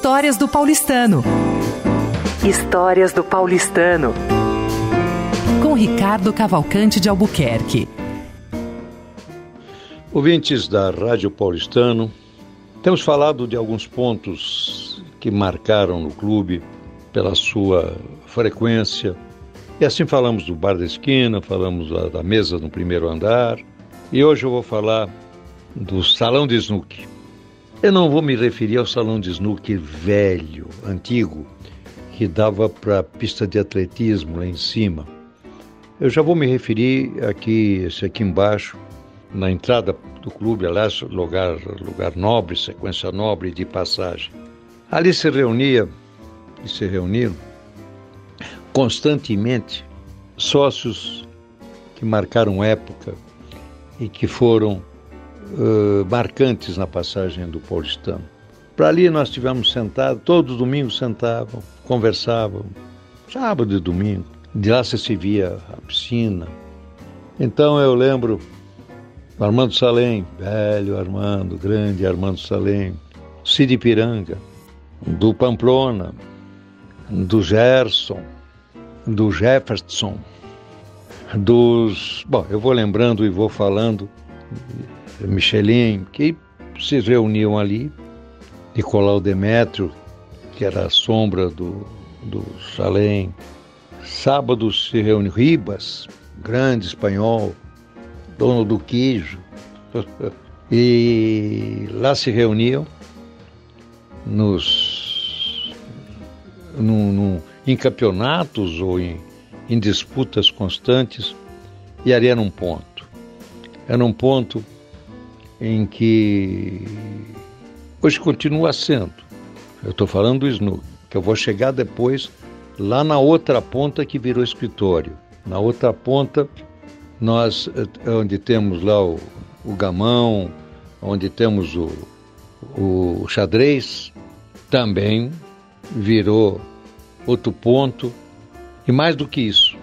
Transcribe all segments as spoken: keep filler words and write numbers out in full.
Histórias do Paulistano. Histórias do Paulistano. Com Ricardo Cavalcante de Albuquerque. Ouvintes da Rádio Paulistano, temos falado de alguns pontos que marcaram no clube pela sua frequência. E assim falamos do Bar da Esquina, falamos da, da mesa no primeiro andar. E hoje eu vou falar do Salão de Snooker. Eu não vou me referir ao Salão de Snooker velho, antigo, que dava para a pista de atletismo lá em cima. Eu já vou me referir aqui, esse aqui embaixo, na entrada do clube, aliás, lugar, lugar nobre, sequência nobre de passagem. Ali se reunia, e se reuniram, constantemente, sócios que marcaram época e que foram uh, marcantes na passagem do Paulistano. Para ali nós estivemos sentados, todos os domingos sentavam, conversavam, sábado e domingo. De lá se via a piscina. Então eu lembro do Armando Salem, velho Armando, grande Armando Salem, Cid Piranga, do Pamplona, do Gerson, do Jefferson, dos... Bom, eu vou lembrando e vou falando, Michelin, que se reuniam ali, Nicolau Demétrio, que era a sombra do, do Salem. Sábado se reuniu Ribas, grande espanhol, dono do queijo, e lá se reuniam nos, no, no, em campeonatos ou em, em disputas constantes, e ali era um ponto. Era um ponto em que hoje continua sendo. Eu estou falando do snooker, que eu vou chegar depois lá na outra ponta que virou escritório. Na outra ponta, nós, onde temos lá o, o gamão, onde temos o, o xadrez, também virou outro ponto. E mais do que isso,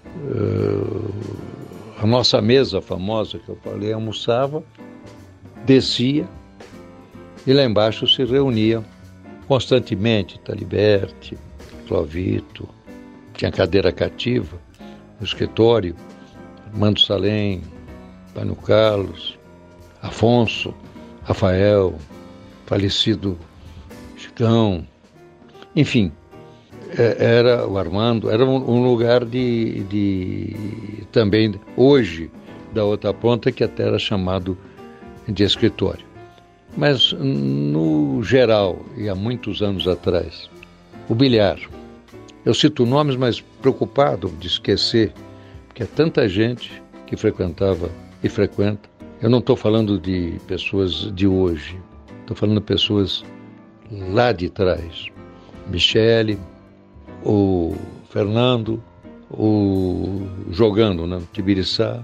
uh, a nossa mesa famosa que eu falei, almoçava, descia e lá embaixo se reunia constantemente Taliberti, Clovito, tinha cadeira cativa no escritório, Armando Salem, Pano Carlos, Afonso, Rafael, falecido Chicão, enfim, era o Armando, era um lugar de, de também, hoje, da outra ponta, que até era chamado de escritório. Mas, no geral, e há muitos anos atrás, o bilhar. Eu cito nomes, mas preocupado de esquecer, porque é tanta gente que frequentava e frequenta. Eu não estou falando de pessoas de hoje, estou falando de pessoas lá de trás. Michele, o Fernando, o jogando, né, Tibiriçá.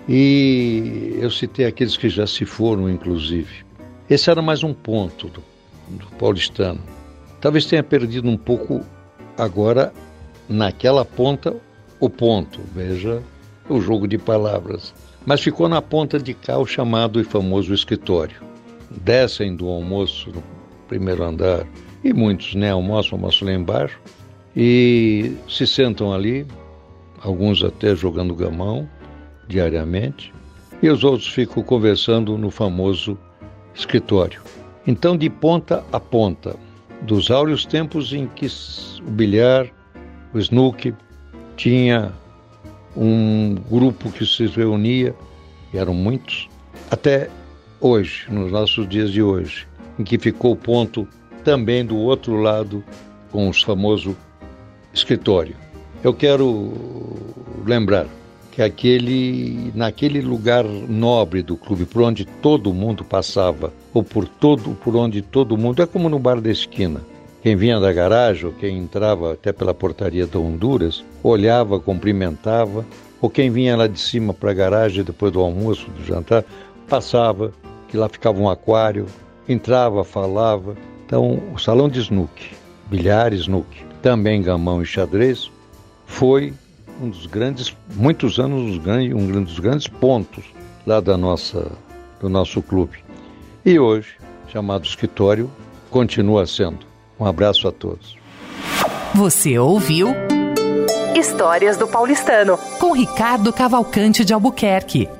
E eu citei aqueles que já se foram, inclusive. Esse era mais um ponto do, do paulistano. Talvez tenha perdido um pouco agora, naquela ponta, o ponto. Veja o jogo de palavras. Mas ficou na ponta de cá o chamado e famoso escritório. Descem do almoço no primeiro andar, e muitos nem almoçam, almoçam lá embaixo, e se sentam ali, alguns até jogando gamão, diariamente, e os outros ficam conversando no famoso escritório. Então, de ponta a ponta, dos áureos tempos em que o bilhar, o snooker, tinha um grupo que se reunia, e eram muitos, até hoje, nos nossos dias de hoje, em que ficou o ponto também do outro lado, com o famoso escritório. Eu quero lembrar que aquele, naquele lugar nobre do clube, por onde todo mundo passava, ou por, todo, por onde todo mundo, é como no Bar da Esquina, quem vinha da garagem, ou quem entrava até pela portaria da Honduras, olhava, cumprimentava, ou quem vinha lá de cima para a garagem, depois do almoço, do jantar, passava, que lá ficava um aquário, entrava, falava. Então, o salão de snooker, bilhar, snooker, também gamão e xadrez, foi um dos grandes, muitos anos, um dos grandes pontos lá da nossa, do nosso clube. E hoje, chamado escritório, continua sendo. Um abraço a todos. Você ouviu Histórias do Paulistano, com Ricardo Cavalcante de Albuquerque.